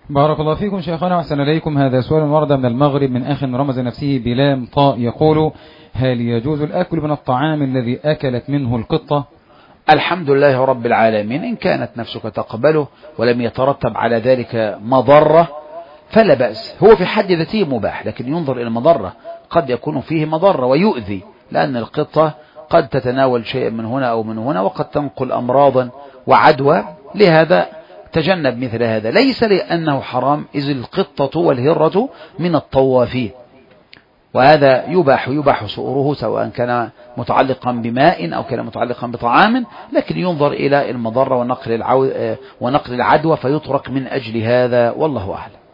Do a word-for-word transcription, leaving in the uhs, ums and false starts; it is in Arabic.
بارك الله فيكم شيخنا وأحسن إليكم. هذا سؤال ورد من المغرب من أخ رمز نفسه بلام طاء، يقول: هل يجوز الأكل من الطعام الذي أكلت منه القطة؟ الحمد لله رب العالمين، إن كانت نفسك تقبله ولم يترتب على ذلك مضرة فلا بأس. هو في حد ذاته مباح، لكن ينظر إلى المضرة، قد يكون فيه مضرة ويؤذي، لأن القطة قد تتناول شيئا من هنا أو من هنا، وقد تنقل أمراضا وعدوى، لهذا تجنب مثل هذا. ليس لأنه حرام، إذ القطة والهرة من الطوافين، وهذا يباح يباح صؤره سواء كان متعلقا بماء أو كان متعلقا بطعام، لكن ينظر إلى المضرة ونقل العدوى فيترك من أجل هذا، والله أعلم.